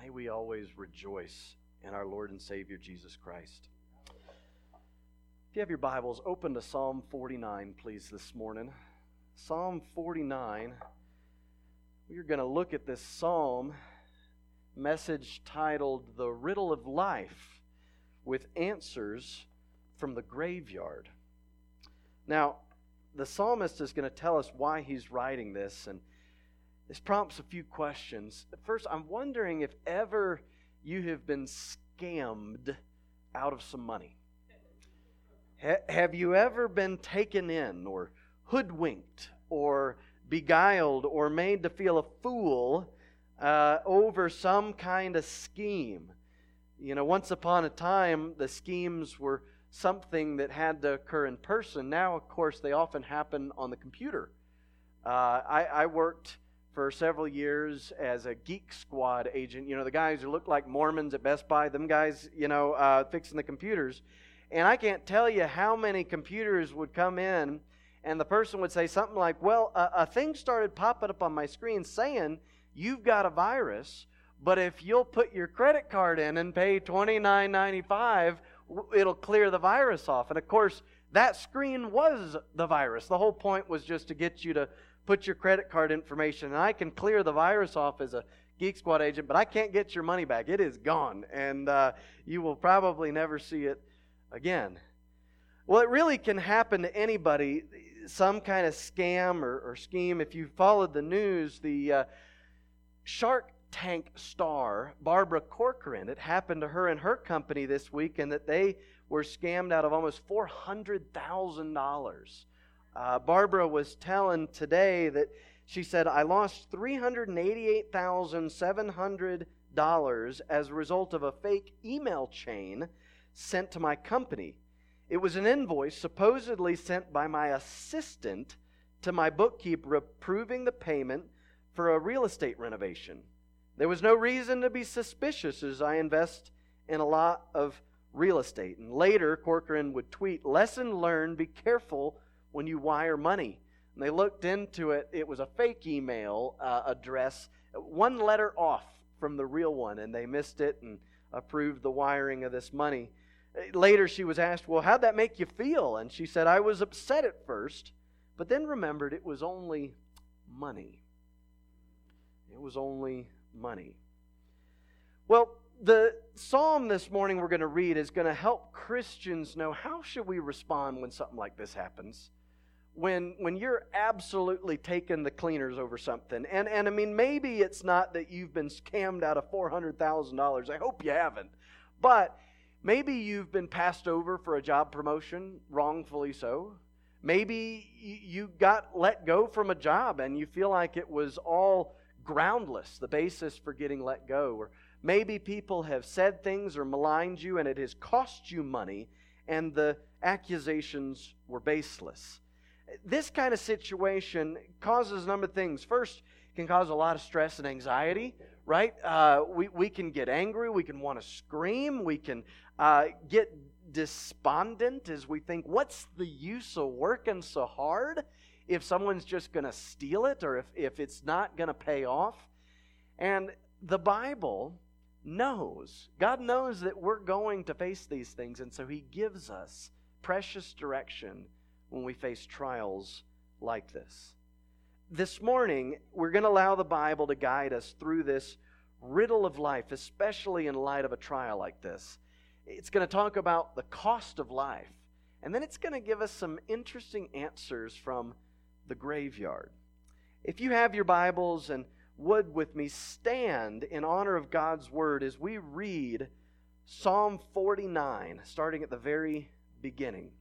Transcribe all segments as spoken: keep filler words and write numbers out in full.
may we always rejoice in our Lord and Savior Jesus Christ. If you have your Bibles, open to Psalm forty-nine, please, this morning. Psalm forty-nine. We're going to look at this psalm, message titled, The Riddle of Life, with answers from the graveyard. Now, the psalmist is going to tell us why he's writing this, and this prompts a few questions. First, I'm wondering if ever you have been scammed out of some money. Ha- have you ever been taken in or hoodwinked or beguiled or made to feel a fool uh, over some kind of scheme? You know, once upon a time, the schemes were something that had to occur in person. Now, of course, they often happen on the computer. Uh, I, I worked for several years as a Geek Squad agent. You know, the guys who look like Mormons at Best Buy, them guys, you know, uh, fixing the computers. And I can't tell you how many computers would come in and the person would say something like, well, a, a thing started popping up on my screen saying, you've got a virus, but if you'll put your credit card in and pay twenty-nine ninety-five, it'll clear the virus off. And of course, that screen was the virus. The whole point was just to get you to put your credit card information. And I can clear the virus off as a Geek Squad agent, but I can't get your money back. It is gone, and uh, you will probably never see it again. Well, it really can happen to anybody, some kind of scam or, or scheme. If you followed the news, the uh, Shark Tank star, Barbara Corcoran, it happened to her and her company this week, and that they were scammed out of almost four hundred thousand dollars. Uh, Barbara was telling today that she said, I lost three hundred eighty-eight thousand seven hundred dollars as a result of a fake email chain sent to my company. It was an invoice supposedly sent by my assistant to my bookkeeper approving the payment for a real estate renovation. There was no reason to be suspicious as I invest in a lot of real estate. And later, Corcoran would tweet, lesson learned, be careful when you wire money. And they looked into it. It was a fake email uh, address, one letter off from the real one, and they missed it and approved the wiring of this money. Later, she was asked, well, how'd that make you feel? And she said, I was upset at first, but then remembered it was only money. It was only money. Well, the psalm this morning we're going to read is going to help Christians know how should we respond when something like this happens. When when you're absolutely taking the cleaners over something. And, and I mean, maybe it's not that you've been scammed out of four hundred thousand dollars. I hope you haven't. But maybe you've been passed over for a job promotion, wrongfully so. Maybe you got let go from a job and you feel like it was all groundless, the basis for getting let go. Or maybe people have said things or maligned you and it has cost you money and the accusations were baseless. This kind of situation causes a number of things. First, it can cause a lot of stress and anxiety, right? Uh, we, we can get angry. We can want to scream. We can uh, get despondent as we think, what's the use of working so hard if someone's just going to steal it or if, if it's not going to pay off? And the Bible knows, God knows that we're going to face these things, and so He gives us precious direction when we face trials like this. This morning, we're going to allow the Bible to guide us through this riddle of life, especially in light of a trial like this. It's going to talk about the cost of life, and then it's going to give us some interesting answers from the graveyard. If you have your Bibles and would with me stand in honor of God's Word as we read Psalm forty-nine, starting at the very beginning.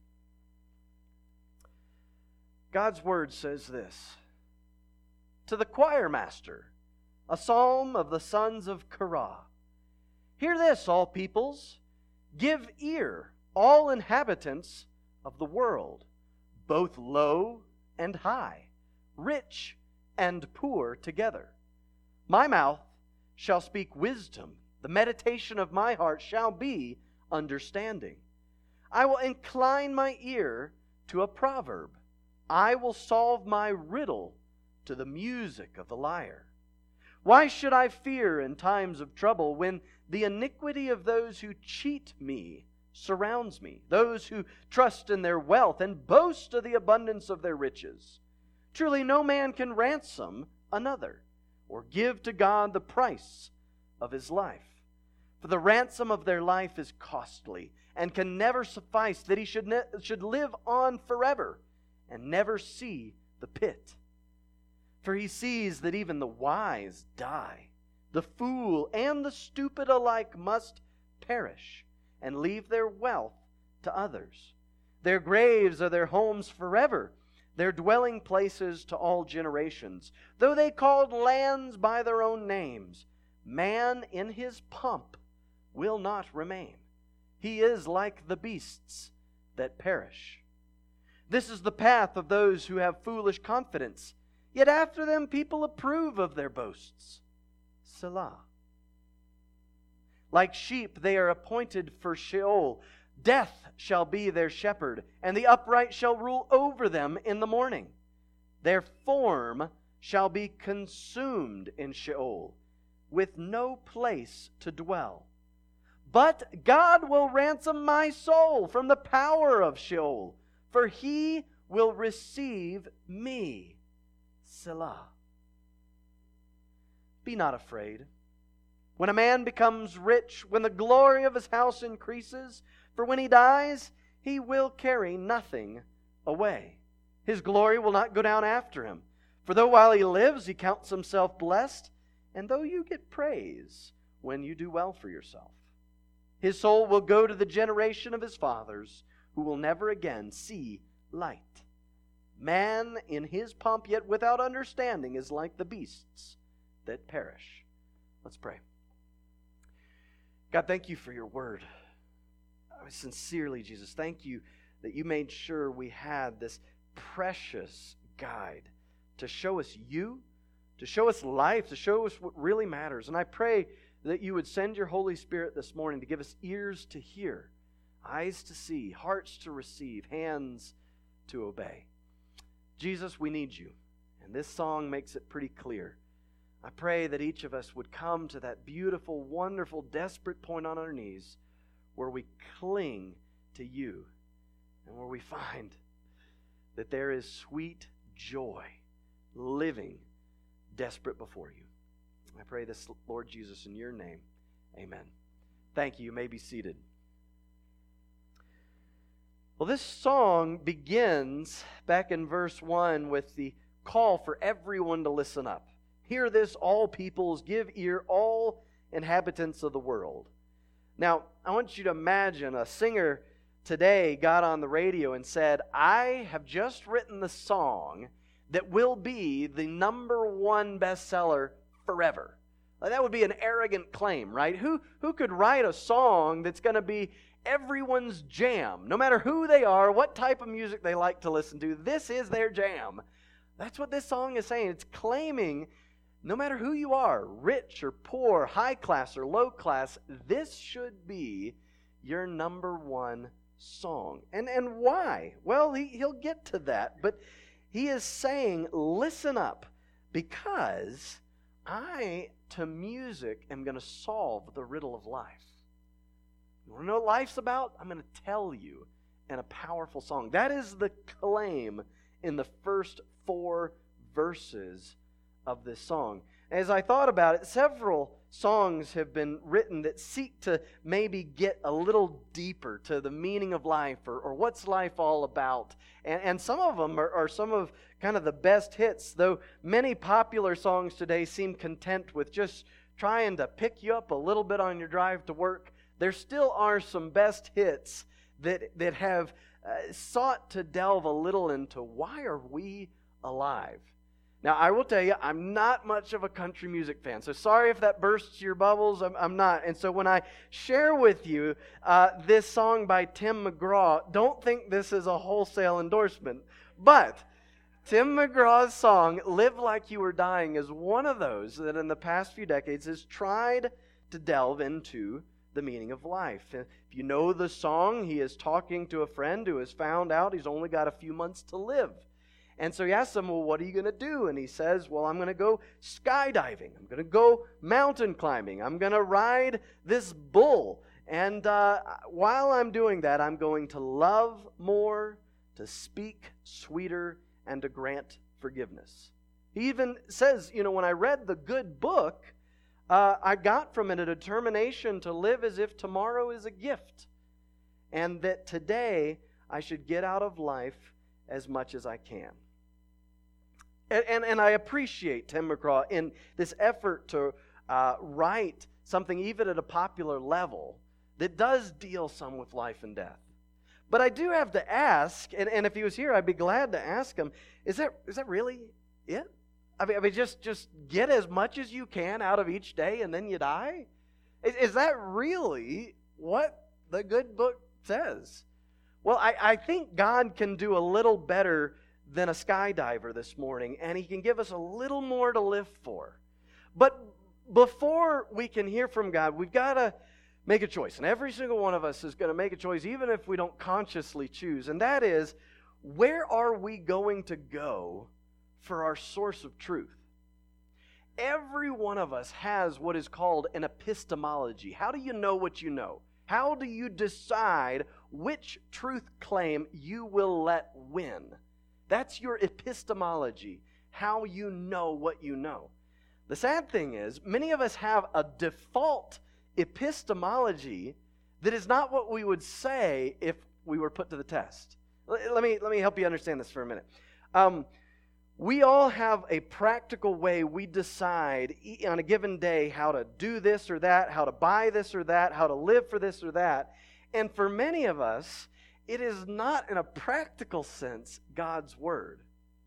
God's Word says this, to the choir master, a psalm of the sons of Korah. Hear this, all peoples. Give ear, all inhabitants of the world, both low and high, rich and poor together. My mouth shall speak wisdom. The meditation of my heart shall be understanding. I will incline my ear to a proverb. I will solve my riddle to the music of the lyre. Why should I fear in times of trouble when the iniquity of those who cheat me surrounds me, those who trust in their wealth and boast of the abundance of their riches? Truly no man can ransom another or give to God the price of his life. For the ransom of their life is costly and can never suffice, that he should, ne- should live on forever and never see the pit. For he sees that even the wise die. The fool and the stupid alike must perish and leave their wealth to others. Their graves are their homes forever, their dwelling places to all generations. Though they called lands by their own names, man in his pomp will not remain. He is like the beasts that perish. This is the path of those who have foolish confidence, yet after them people approve of their boasts. Selah. Like sheep they are appointed for Sheol. Death shall be their shepherd, and the upright shall rule over them in the morning. Their form shall be consumed in Sheol, with no place to dwell. But God will ransom my soul from the power of Sheol, for he will receive me. Selah. Be not afraid. When a man becomes rich, when the glory of his house increases, for when he dies, he will carry nothing away. His glory will not go down after him. For though while he lives he counts himself blessed, and though you get praise when you do well for yourself, his soul will go to the generation of his fathers, who will never again see light. Man in his pomp, yet without understanding, is like the beasts that perish. Let's pray. God, thank you for your word. Sincerely, Jesus, thank you that you made sure we had this precious guide to show us you, to show us life, to show us what really matters. And I pray that you would send your Holy Spirit this morning to give us ears to hear, eyes to see, hearts to receive, hands to obey. Jesus, we need you. And this song makes it pretty clear. I pray that each of us would come to that beautiful, wonderful, desperate point on our knees where we cling to you and where we find that there is sweet joy living desperate before you. I pray this, Lord Jesus, in your name. Amen. Thank you. You may be seated. Well, this song begins back in verse one with the call for everyone to listen up. Hear this, all peoples, give ear, all inhabitants of the world. Now, I want you to imagine a singer today got on the radio and said, I have just written the song that will be the number one bestseller forever. Like, that would be an arrogant claim, right? Who, who could write a song that's going to be everyone's jam, no matter who they are, what type of music they like to listen to? This is their jam. That's what this song is saying. It's claiming no matter who you are, rich or poor, high class or low class, this should be your number one song. And and why? Well, he, he'll get to that, but he is saying, listen up, because I, to music, am going to solve the riddle of life. You want to know what life's about? I'm going to tell you in a powerful song. That is the claim in the first four verses of this song. As I thought about it, several songs have been written that seek to maybe get a little deeper to the meaning of life, or, or what's life all about. And, and some of them are, are some of kind of the best hits, though many popular songs today seem content with just trying to pick you up a little bit on your drive to work. There still are some best hits that, that have uh, sought to delve a little into why are we alive. Now, I will tell you, I'm not much of a country music fan, so sorry if that bursts your bubbles. I'm, I'm not. And so when I share with you uh, this song by Tim McGraw, don't think this is a wholesale endorsement. But Tim McGraw's song, Live Like You Were Dying, is one of those that in the past few decades has tried to delve into the meaning of life. If you know the song, he is talking to a friend who has found out he's only got a few months to live. And so he asks him, well, what are you going to do? And he says, well, I'm going to go skydiving. I'm going to go mountain climbing. I'm going to ride this bull. And uh, while I'm doing that, I'm going to love more, to speak sweeter, and to grant forgiveness. He even says, you know, when I read the good book, uh, I got from it a determination to live as if tomorrow is a gift, and that today I should get out of life as much as I can. And, and, and I appreciate Tim McGraw in this effort to uh, write something even at a popular level that does deal some with life and death. But I do have to ask, and, and if he was here, I'd be glad to ask him, is that is that really it? I mean, I mean just, just get as much as you can out of each day and then you die? Is, is that really what the good book says? Well, I, I think God can do a little better than a skydiver this morning, and he can give us a little more to live for. But before we can hear from God, we've got to make a choice. And every single one of us is going to make a choice, even if we don't consciously choose. And that is, where are we going to go for our source of truth? Every one of us has what is called an epistemology. How do you know what you know? How do you decide which truth claim you will let win? That's your epistemology, how you know what you know. The sad thing is, many of us have a default epistemology that is not what we would say if we were put to the test. Let me, let me help you understand this for a minute. Um, we all have a practical way we decide on a given day how to do this or that, how to buy this or that, how to live for this or that. And for many of us, it is not in a practical sense God's Word.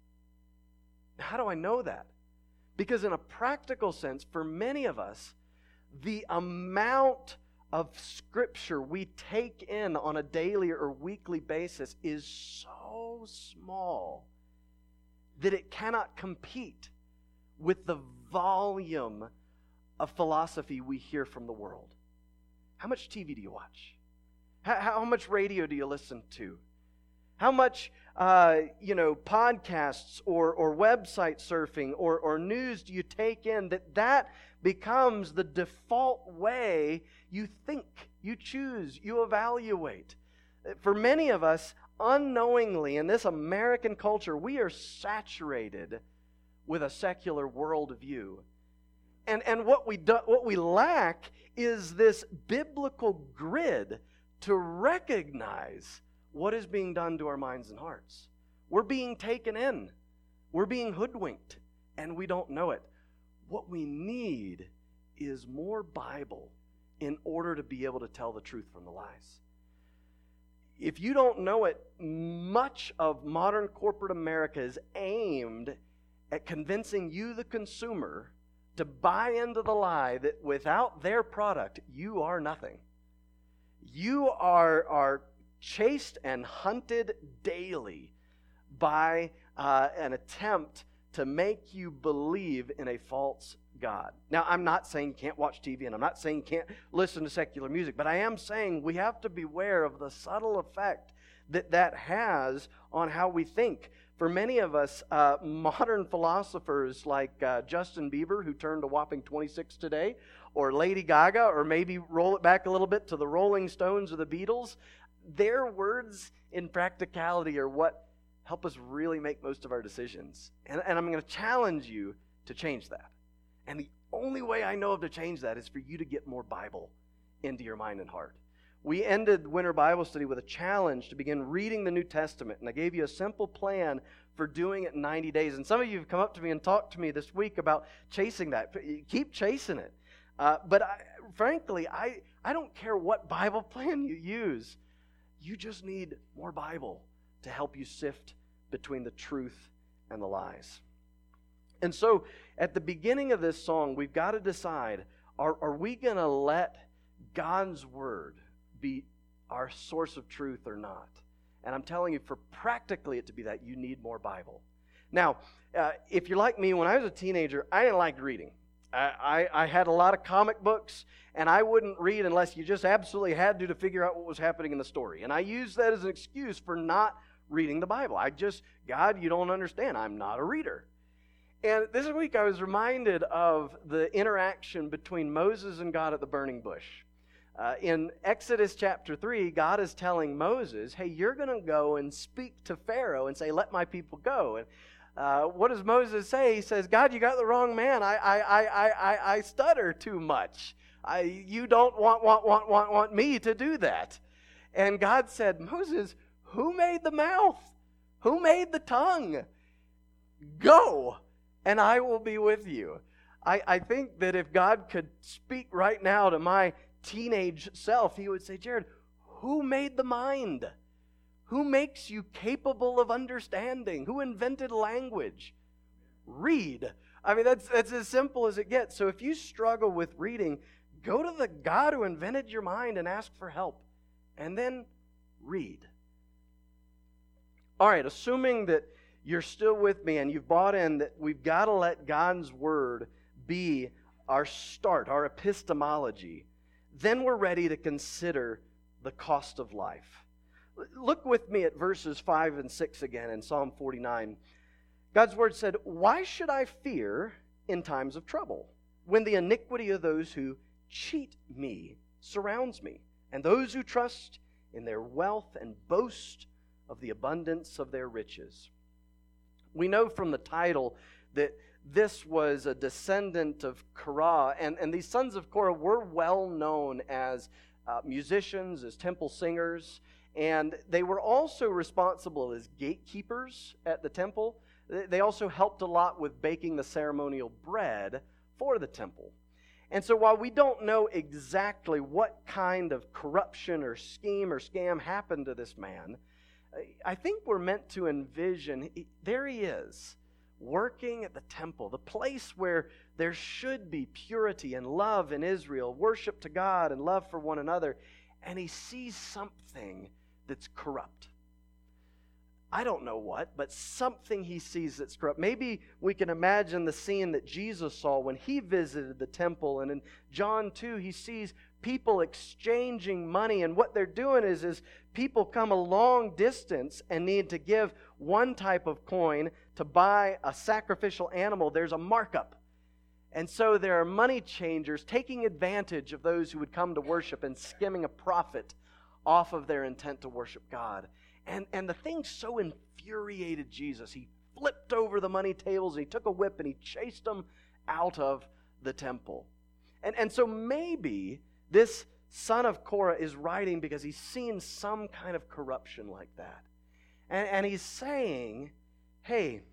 How do I know that? Because in a practical sense, for many of us, the amount of Scripture we take in on a daily or weekly basis is so small that it cannot compete with the volume of philosophy we hear from the world. How much T V do you watch? How, how much radio do you listen to? How much, uh, you know, podcasts or, or website surfing or, or news do you take in that that becomes the default way you think, you choose, you evaluate? For many of us, unknowingly, in this American culture, we are saturated with a secular worldview. And, and what we do, what we lack is this biblical grid to recognize what is being done to our minds and hearts. We're being taken in. We're being hoodwinked, and we don't know it. What we need is more Bible in order to be able to tell the truth from the lies. If you don't know it, much of modern corporate America is aimed at convincing you, the consumer, to buy into the lie that without their product, you are nothing. You are, are chased and hunted daily by uh, an attempt to make you believe in a false God. Now, I'm not saying you can't watch T V, and I'm not saying you can't listen to secular music, but I am saying we have to beware of the subtle effect that that has on how we think. For many of us, uh, modern philosophers like uh, Justin Bieber, who turned a whopping twenty-six today, or Lady Gaga, or maybe roll it back a little bit to the Rolling Stones or the Beatles, their words in practicality are what help us really make most of our decisions. And, and I'm going to challenge you to change that. And the only way I know of to change that is for you to get more Bible into your mind and heart. We ended Winter Bible Study with a challenge to begin reading the New Testament, and I gave you a simple plan for doing it in ninety days. And some of you have come up to me and talked to me this week about chasing that. Keep chasing it. Uh, but I, frankly, I, I don't care what Bible plan you use. You just need more Bible to help you sift between the truth and the lies. And so, at the beginning of this song, we've got to decide, are, are we going to let God's Word be our source of truth or not? And I'm telling you, for practically it to be that, you need more Bible. Now, uh, if you're like me, when I was a teenager, I didn't like reading. I, I, I had a lot of comic books, and I wouldn't read unless you just absolutely had to to figure out what was happening in the story. And I used that as an excuse for not reading the Bible. I just, God, you don't understand. I'm not a reader. And this week I was reminded of the interaction between Moses and God at the burning bush. Uh, in Exodus chapter three, God is telling Moses, hey, you're going to go and speak to Pharaoh and say, let my people go. And uh, what does Moses say? He says, God, you got the wrong man. I I I I, I stutter too much. I, you don't want, want, want, want, want me to do that. And God said, Moses, who made the mouth? Who made the tongue? Go, and I will be with you. I, I think that if God could speak right now to my teenage self, he would say, Jared, who made the mind? Who makes you capable of understanding? Who invented language? Read. I mean, that's, that's as simple as it gets. So if you struggle with reading, go to the God who invented your mind and ask for help. And then read. All right, assuming that you're still with me and you've bought in that we've got to let God's Word be our start, our epistemology, then we're ready to consider the cost of life. Look with me at verses five and six again in Psalm forty-nine. God's Word said, why should I fear in times of trouble, when the iniquity of those who cheat me surrounds me, and those who trust in their wealth and boast of the abundance of their riches? We know from the title that this was a descendant of Korah, and, and these sons of Korah were well known as uh, musicians, as temple singers, and they were also responsible as gatekeepers at the temple. They also helped a lot with baking the ceremonial bread for the temple. And so while we don't know exactly what kind of corruption or scheme or scam happened to this man, I think we're meant to envision, there he is, working at the temple, the place where there should be purity and love in Israel, worship to God and love for one another, and he sees something that's corrupt. I don't know what, but something he sees that's corrupt. Maybe we can imagine the scene that Jesus saw when he visited the temple, and in John two, he sees people exchanging money, and what they're doing is, is people come a long distance and need to give one type of coin to buy a sacrificial animal. There's a markup. And so there are money changers taking advantage of those who would come to worship and skimming a profit off of their intent to worship God. And, and the thing so infuriated Jesus, he flipped over the money tables, and he took a whip and he chased them out of the temple. And, and so maybe this son of Korah is writing because he's seen some kind of corruption like that. And, and he's saying, hey,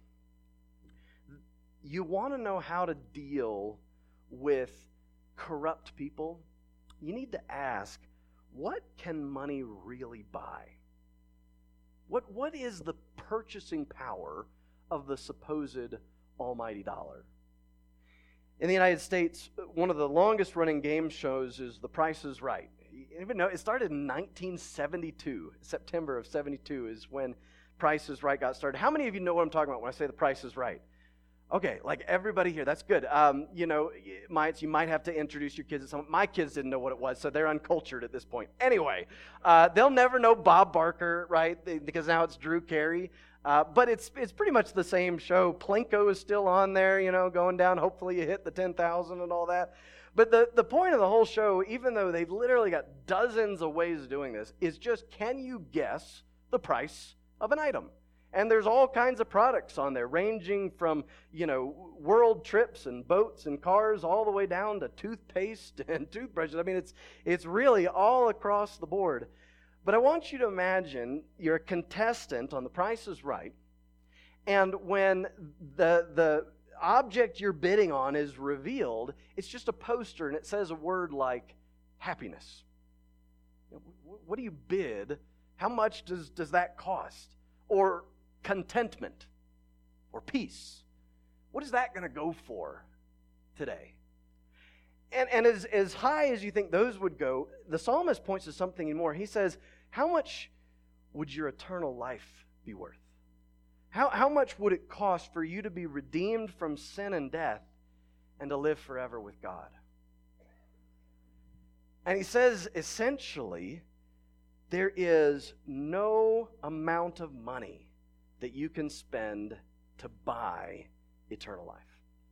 you want to know how to deal with corrupt people? You need to ask, what can money really buy? What, what is the purchasing power of the supposed almighty dollar? In the United States, one of the longest running game shows is The Price is Right. You even know it started in nineteen seventy-two. September of seventy-two is when Price is Right got started. How many of you know what I'm talking about when I say The Price is Right? Okay, like everybody here, that's good. Um, you know, might, you might have to introduce your kids to some. My kids didn't know what it was, so they're uncultured at this point. Anyway, uh, they'll never know Bob Barker, right? Because now it's Drew Carey. Uh, but it's it's pretty much the same show. Plinko is still on there, you know, going down. Hopefully you hit the ten thousand and all that. But the, the point of the whole show, even though they've literally got dozens of ways of doing this, is just, can you guess the price of an item? And there's all kinds of products on there, ranging from, you know, world trips and boats and cars all the way down to toothpaste and toothbrushes. I mean, it's it's really all across the board. But I want you to imagine you're a contestant on The Price is Right, and when the the object you're bidding on is revealed, it's just a poster, and it says a word like happiness. What do you bid? How much does, does that cost? Or contentment, or peace. What is that going to go for today? And, and as, as high as you think those would go, the psalmist points to something more. He says, how much would your eternal life be worth? How, how much would it cost for you to be redeemed from sin and death and to live forever with God? And he says, essentially, there is no amount of money that you can spend to buy eternal life.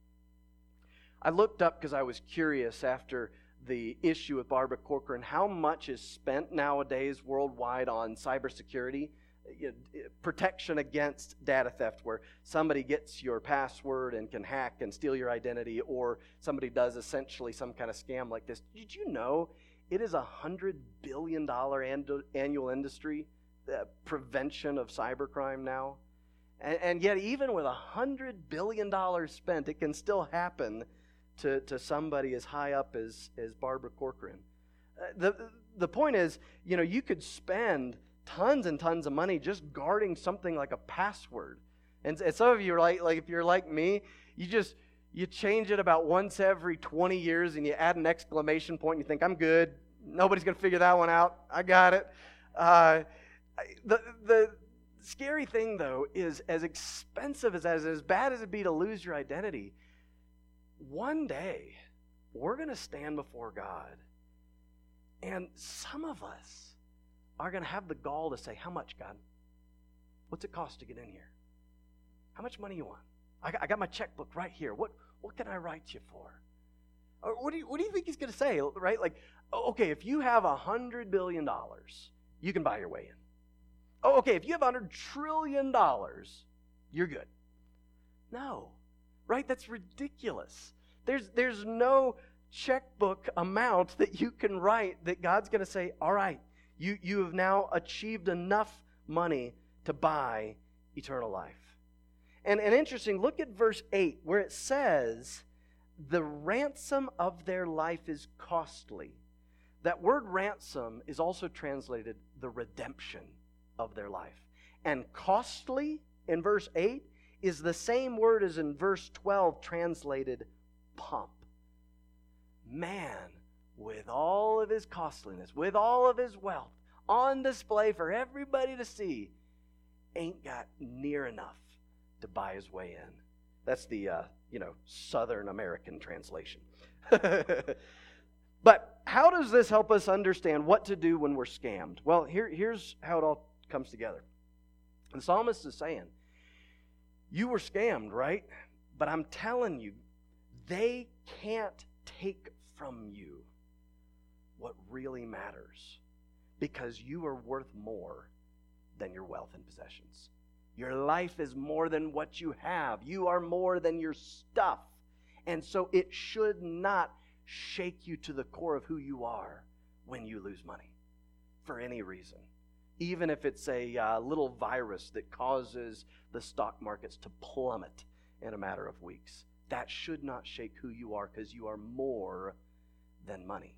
I looked up because I was curious after the issue with Barbara Corcoran, how much is spent nowadays worldwide on cybersecurity, you know, protection against data theft, where somebody gets your password and can hack and steal your identity, or somebody does essentially some kind of scam like this. Did you know it is a one hundred billion dollars annual industry, uh, prevention of cybercrime now? And, and yet even with one hundred billion dollars spent, it can still happen to, to somebody as high up as, as Barbara Corcoran. Uh, the, the point is, you know, you could spend tons and tons of money just guarding something like a password. And, and some of you are like, like, if you're like me, you just, you change it about once every twenty years and you add an exclamation point and you think, I'm good. Nobody's going to figure that one out. I got it. Uh, the, the scary thing, though, is as expensive as that is, as bad as it'd be to lose your identity, one day we're going to stand before God, and some of us are going to have the gall to say, how much, God? What's it cost to get in here? How much money you want? I got, I got my checkbook right here. What what can I write you for? Or what do you, what do you think he's going to say, right? Like, okay, if you have one hundred billion dollars, you can buy your way in. Oh, okay, if you have one hundred trillion dollars, you're good. No, right? That's ridiculous. There's, there's no checkbook amount that you can write that God's going to say, all right, you, you have now achieved enough money to buy eternal life. And, and interesting, look at verse eight, where it says, the ransom of their life is costly. That word ransom is also translated the redemption of their life. And costly in verse eight is the same word as in verse twelve, translated pomp. Man, with all of his costliness, with all of his wealth, on display for everybody to see, ain't got near enough to buy his way in. That's the, uh, you know, Southern American translation. But how does this help us understand what to do when we're scammed? Well, here, here's how it all comes together. The psalmist is saying, you were scammed, right? But I'm telling you, they can't take from you what really matters, because you are worth more than your wealth and possessions. Your life is more than what you have. You are more than your stuff. And so it should not shake you to the core of who you are when you lose money for any reason. Even if it's a uh, little virus that causes the stock markets to plummet in a matter of weeks. That should not shake who you are, because you are more than money.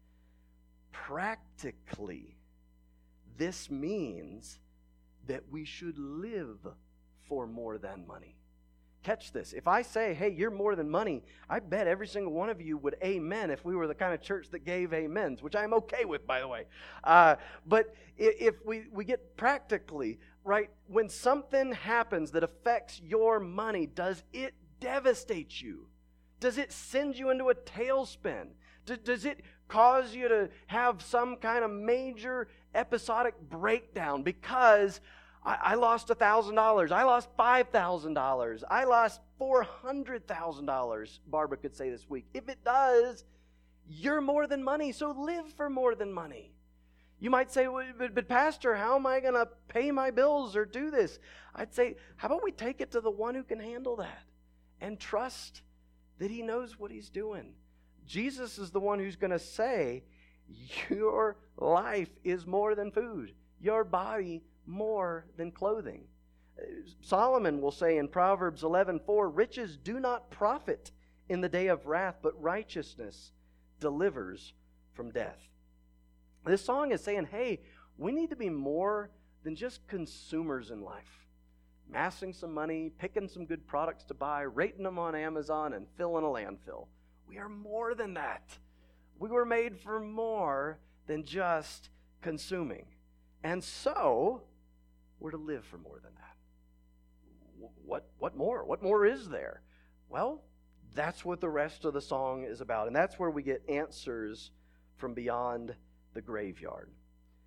Practically, this means that we should live for more than money. Catch this. If I say, hey, you're more than money, I bet every single one of you would amen if we were the kind of church that gave amens, which I'm okay with, by the way. Uh, but if we, we get practically, right, when something happens that affects your money, does it devastate you? Does it send you into a tailspin? Does it cause you to have some kind of major episodic breakdown because I, I lost one thousand dollars, I lost five thousand dollars, I lost four hundred thousand dollars, Barbara could say this week? If it does, you're more than money, so live for more than money. You might say, well, but, but Pastor, how am I going to pay my bills or do this? I'd say, how about we take it to the one who can handle that and trust that he knows what he's doing. Jesus is the one who's going to say, your life is more than food, your body more than clothing. Solomon will say in Proverbs eleven four, riches do not profit in the day of wrath, but righteousness delivers from death. This song is saying, hey, we need to be more than just consumers in life. Massing some money, picking some good products to buy, rating them on Amazon, and filling a landfill. We are more than that. We were made for more than just consuming. And so, we're to live for more than that. What, what more? What more is there? Well, that's what the rest of the song is about. And that's where we get answers from beyond the graveyard.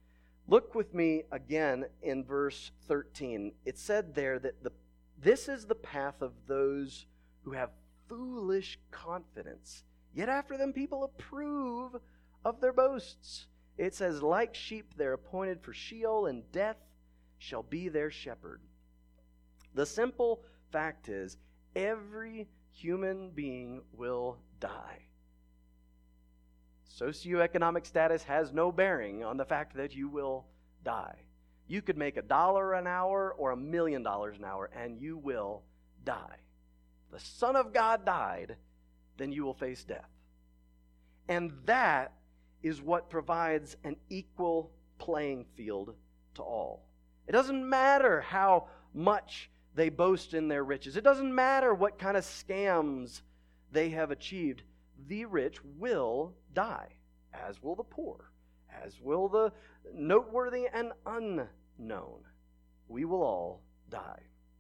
Look with me again in verse thirteen. It said there that the this is the path of those who have foolish confidence. Yet after them people approve of their boasts. It says, like sheep they're appointed for Sheol, and death shall be their shepherd. The simple fact is, every human being will die. Socioeconomic status has no bearing on the fact that you will die. You could make a dollar an hour or a million dollars an hour, and you will die. The Son of God died, then you will face death. And that is what provides an equal playing field to all. It doesn't matter how much they boast in their riches. It doesn't matter what kind of scams they have achieved. The rich will die, as will the poor, as will the noteworthy and unknown. We will all die.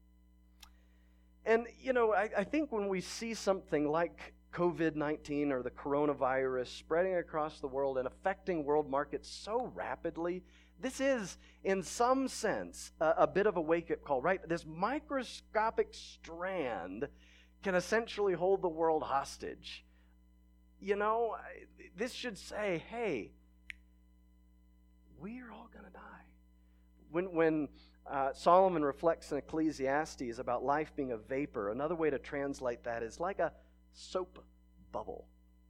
And, you know, I, I think when we see something like covid nineteen or the coronavirus spreading across the world and affecting world markets so rapidly, this is, in some sense, a, a bit of a wake-up call, right? This microscopic strand can essentially hold the world hostage. You know, this should say, hey, we're all going to die. When, when uh, Solomon reflects in Ecclesiastes about life being a vapor, another way to translate that is like a soap bubble.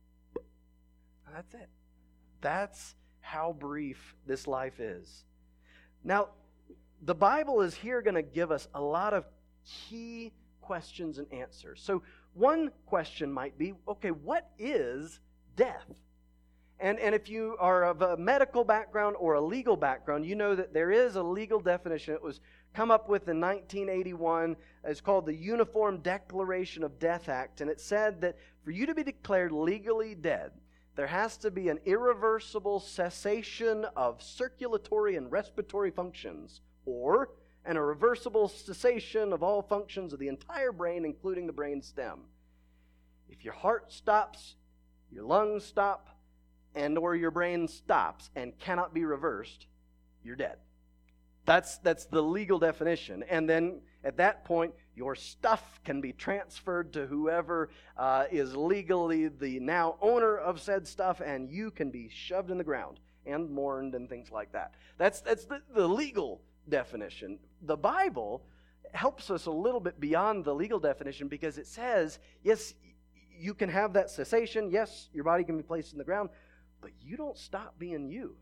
That's it. That's how brief this life is. Now, the Bible is here going to give us a lot of key questions and answers. So one question might be, okay, what is death? And, and if you are of a medical background or a legal background, you know that there is a legal definition. It was come up with in nineteen eighty-one. It's called the Uniform Declaration of Death Act. And it said that for you to be declared legally dead, there has to be an irreversible cessation of circulatory and respiratory functions, or an irreversible cessation of all functions of the entire brain, including the brain stem. If your heart stops, your lungs stop, and or your brain stops and cannot be reversed, you're dead. That's, that's the legal definition. And then at that point, your stuff can be transferred to whoever uh, is legally the now owner of said stuff, and you can be shoved in the ground and mourned and things like that. That's, that's the, the legal definition. The Bible helps us a little bit beyond the legal definition, because it says, yes, you can have that cessation. Yes, your body can be placed in the ground, but you don't stop being you.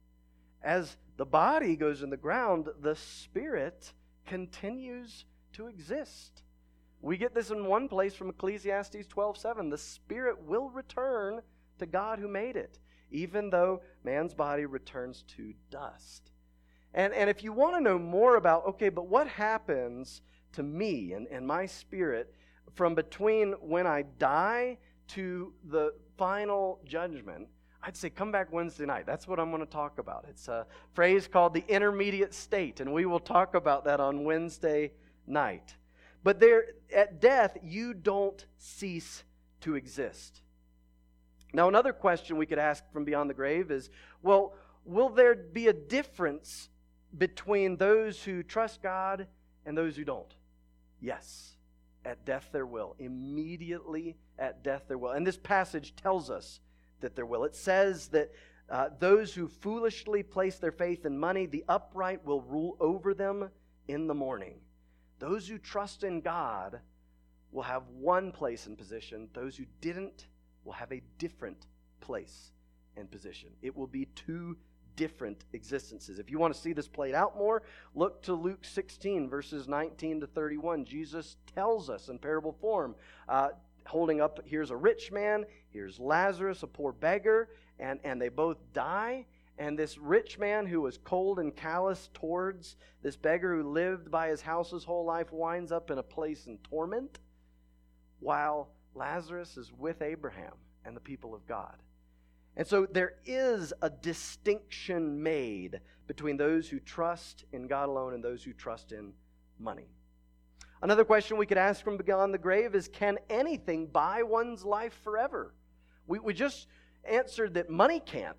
As the body goes in the ground, the spirit continues to exist. We get this in one place from Ecclesiastes twelve seven. The spirit will return to God who made it, even though man's body returns to dust. And, and if you want to know more about, okay, but what happens to me and, and my spirit from between when I die to the final judgment, I'd say come back Wednesday night. That's what I'm going to talk about. It's a phrase called the intermediate state, and we will talk about that on Wednesday night. But there, at death, you don't cease to exist. Now, another question we could ask from beyond the grave is, well, will there be a difference between those who trust God and those who don't? Yes. At death there will. Immediately at death there will. And this passage tells us that there will. It says that uh, those who foolishly place their faith in money, the upright will rule over them in the morning. Those who trust in God will have one place and position. Those who didn't will have a different place and position. It will be two different existences. If you want to see this played out more, look to Luke sixteen, verses nineteen to thirty-one. Jesus tells us in parable form, uh, holding up, here's a rich man, here's Lazarus, a poor beggar, and, and they both die. And this rich man who was cold and callous towards this beggar who lived by his house his whole life winds up in a place in torment, while Lazarus is with Abraham and the people of God. And so there is a distinction made between those who trust in God alone and those who trust in money. Another question we could ask from beyond the grave is, can anything buy one's life forever? We, we just answered that money can't.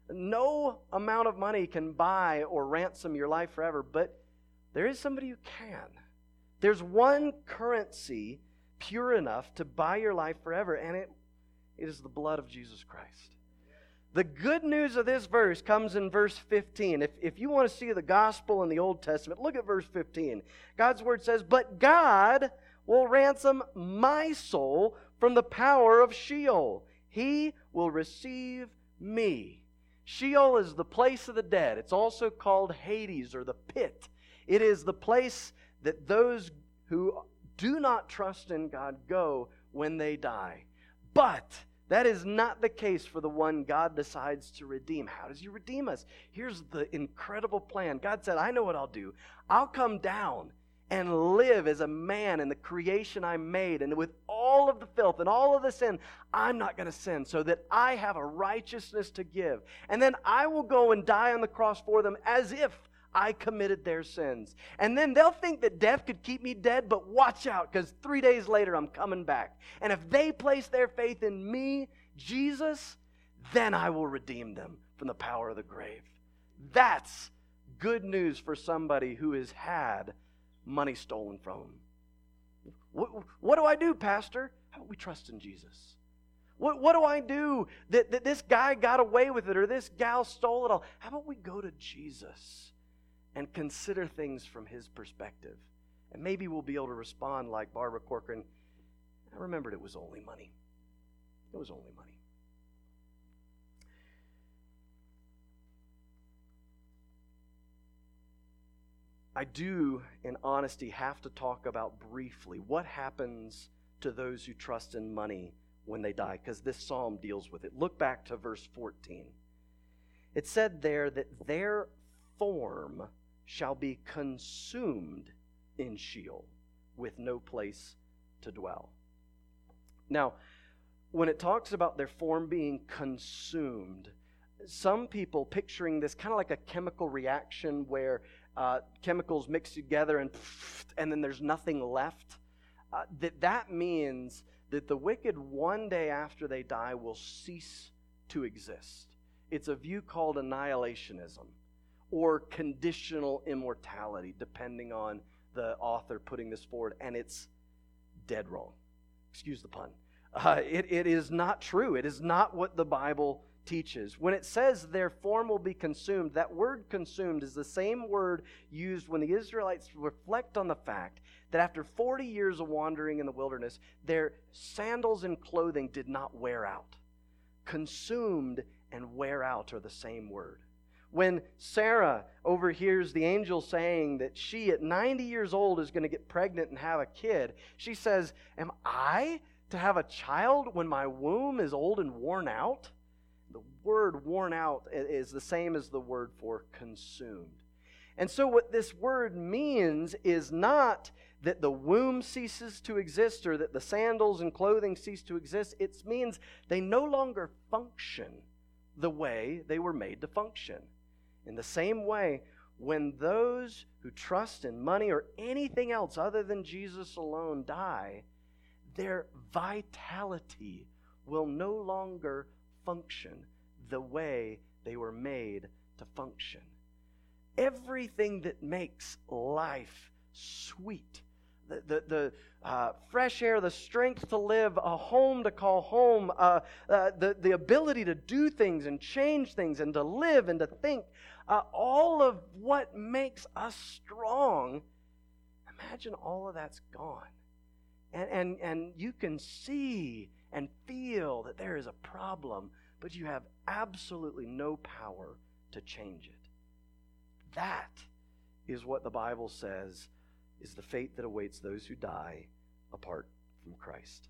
No amount of money can buy or ransom your life forever, but there is somebody who can. There's one currency pure enough to buy your life forever, and it, it is the blood of Jesus Christ. The good news of this verse comes in verse fifteen. If, if you want to see the gospel in the Old Testament, look at verse fifteen. God's word says, "But God will ransom my soul from the power of Sheol. He will receive me." Sheol is the place of the dead. It's also called Hades, or the pit. It is the place that those who do not trust in God go when they die. But that is not the case for the one God decides to redeem. How does He redeem us? Here's the incredible plan. God said, I know what I'll do. I'll come down and live as a man in the creation I made, and with all of the filth and all of the sin, I'm not going to sin, so that I have a righteousness to give. And then I will go and die on the cross for them as if I committed their sins. And then they'll think that death could keep me dead, but watch out, because three days later I'm coming back. And if they place their faith in me, Jesus, then I will redeem them from the power of the grave. That's good news for somebody who has had money stolen from them. What, what do I do, Pastor? How about we trust in Jesus? What, what do I do that, that this guy got away with it, or this gal stole it all? How about we go to Jesus and consider things from His perspective? And maybe we'll be able to respond like Barbara Corcoran. I remembered it was only money. It was only money. I do, in honesty, have to talk about briefly what happens to those who trust in money when they die, because this psalm deals with it. Look back to verse fourteen. It said there that their form shall be consumed in Sheol, with no place to dwell. Now, when it talks about their form being consumed, some people picturing this kind of like a chemical reaction where uh, chemicals mix together and and then there's nothing left. Uh, that that means that the wicked one day after they die will cease to exist. It's a view called annihilationism or conditional immortality, depending on the author putting this forward, and it's dead wrong. Excuse the pun. Uh, it, it is not true. It is not what the Bible teaches. When it says their form will be consumed, that word consumed is the same word used when the Israelites reflect on the fact that after forty years of wandering in the wilderness, their sandals and clothing did not wear out. Consumed and wear out are the same word. When Sarah overhears the angel saying that she at ninety years old is going to get pregnant and have a kid, she says, "Am I to have a child when my womb is old and worn out?" The word worn out is the same as the word for consumed. And so what this word means is not that the womb ceases to exist or that the sandals and clothing cease to exist. It means they no longer function the way they were made to function. In the same way, when those who trust in money or anything else other than Jesus alone die, their vitality will no longer function the way they were made to function. Everything that makes life sweet, the, the, the uh, fresh air, the strength to live, a home to call home, uh, uh, the, the ability to do things and change things and to live and to think, uh, all of what makes us strong, imagine all of that's gone. And, and, and you can see and feel that there is a problem, but you have absolutely no power to change it. That is what the Bible says is the fate that awaits those who die apart from Christ.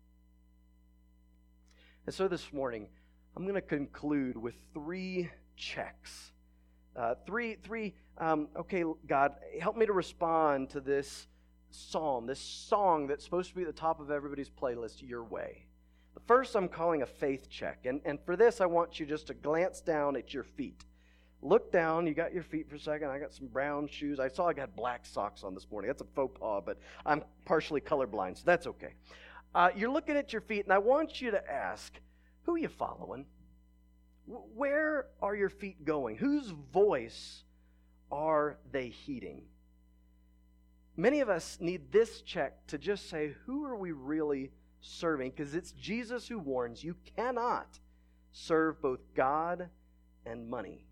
And so this morning, I'm going to conclude with three checks. Uh, three, three. Um, okay, God, help me to respond to this psalm, this song that's supposed to be at the top of everybody's playlist, your way. The first I'm calling a faith check. And, and for this, I want you just to glance down at your feet. Look down. You got your feet for a second. I got some brown shoes. I saw I got black socks on this morning. That's a faux pas, but I'm partially colorblind, so that's okay. Uh, you're looking at your feet, and I want you to ask, who are you following? Where are your feet going? Whose voice are they heeding? Many of us need this check to just say, who are we really serving? Because it's Jesus who warns you cannot serve both God and money.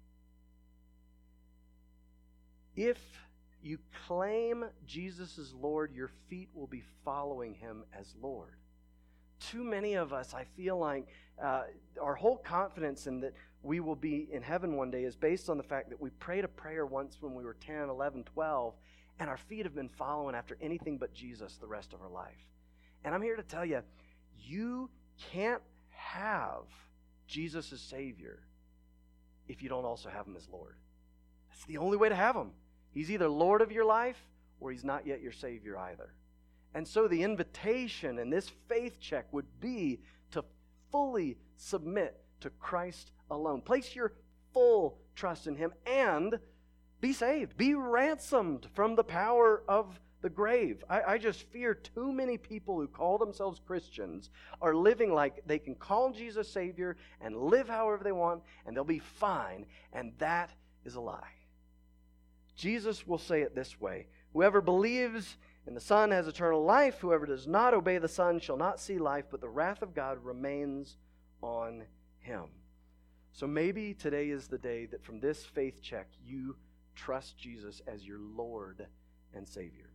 If you claim Jesus as Lord, your feet will be following him as Lord. Too many of us, I feel like, uh, our whole confidence in that we will be in heaven one day is based on the fact that we prayed a prayer once when we were ten, eleven, twelve, and our feet have been following after anything but Jesus the rest of our life. And I'm here to tell you, you can't have Jesus as Savior if you don't also have him as Lord. That's the only way to have him. He's either Lord of your life or he's not yet your Savior either. And so the invitation in this faith check would be to fully submit to Christ alone. Place your full trust in him and be saved. Be ransomed from the power of the grave. I, I just fear too many people who call themselves Christians are living like they can call Jesus Savior and live however they want and they'll be fine. And that is a lie. Jesus will say it this way: whoever believes in the Son has eternal life. Whoever does not obey the Son shall not see life, but the wrath of God remains on him. So maybe today is the day that from this faith check you trust Jesus as your Lord and Savior.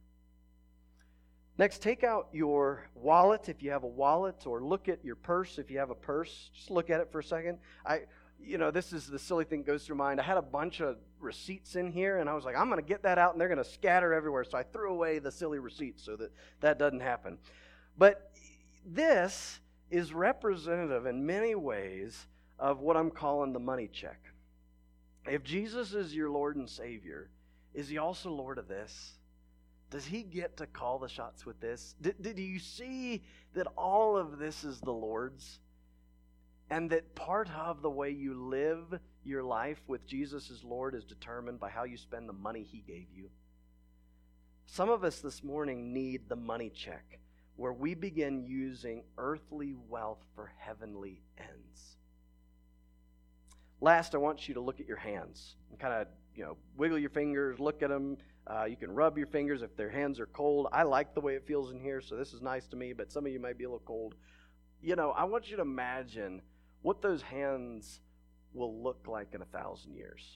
Next, take out your wallet if you have a wallet, or look at your purse if you have a purse. Just look at it for a second. I, you know, this is the silly thing that goes through mind. I had a bunch of receipts in here, and I was like, I'm going to get that out, and they're going to scatter everywhere. So I threw away the silly receipts so that that doesn't happen. But this is representative in many ways of what I'm calling the money check. If Jesus is your Lord and Savior, is he also Lord of this? Does he get to call the shots with this? Did, did you see that all of this is the Lord's? And that part of the way you live your life with Jesus as Lord is determined by how you spend the money he gave you? Some of us this morning need the money check, where we begin using earthly wealth for heavenly ends. Last, I want you to look at your hands and kind of, you know, wiggle your fingers, look at them. Uh, you can rub your fingers if their hands are cold. I like the way it feels in here, so this is nice to me, but some of you might be a little cold. You know, I want you to imagine what those hands will look like in a thousand years.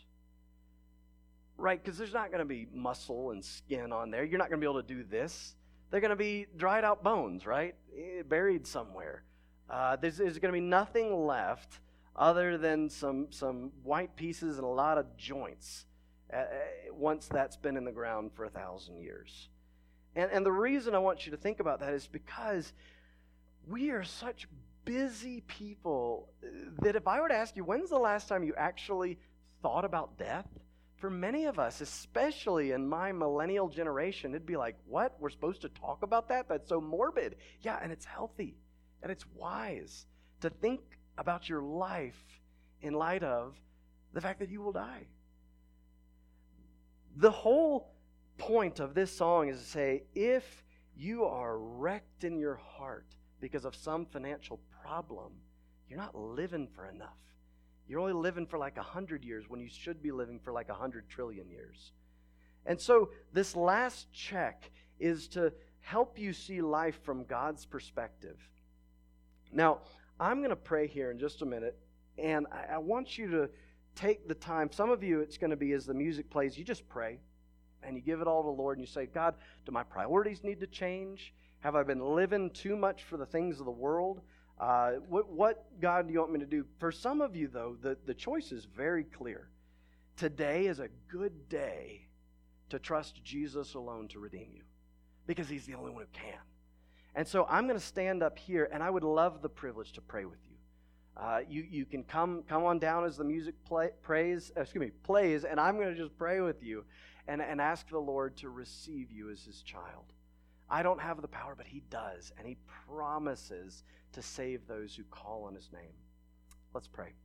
Right? Because there's not going to be muscle and skin on there. You're not going to be able to do this. They're going to be dried out bones, right? Buried somewhere. Uh, there's, there's going to be nothing left other than some, some white pieces and a lot of joints uh, once that's been in the ground for a thousand years. And, and the reason I want you to think about that is because we are such busy people that if I were to ask you, when's the last time you actually thought about death? For many of us, especially in my millennial generation, it'd be like, what? We're supposed to talk about that? That's so morbid. Yeah, and it's healthy, and it's wise to think about your life in light of the fact that you will die. The whole point of this song is to say, if you are wrecked in your heart because of some financial problem, you're not living for enough. You're only living for like a hundred years when you should be living for like a hundred trillion years. And so this last check is to help you see life from God's perspective. Now, I'm going to pray here in just a minute, and I, I want you to take the time. Some of you, it's going to be as the music plays, you just pray, and you give it all to the Lord, and you say, God, do my priorities need to change? Have I been living too much for the things of the world? Uh, what, what, God, do you want me to do? For some of you, though, the, the choice is very clear. Today is a good day to trust Jesus alone to redeem you, because he's the only one who can. And so I'm going to stand up here, and I would love the privilege to pray with you. Uh, you you can come come on down as the music play, prays, excuse me, plays, and I'm going to just pray with you and, and ask the Lord to receive you as his child. I don't have the power, but he does, and he promises to save those who call on his name. Let's pray.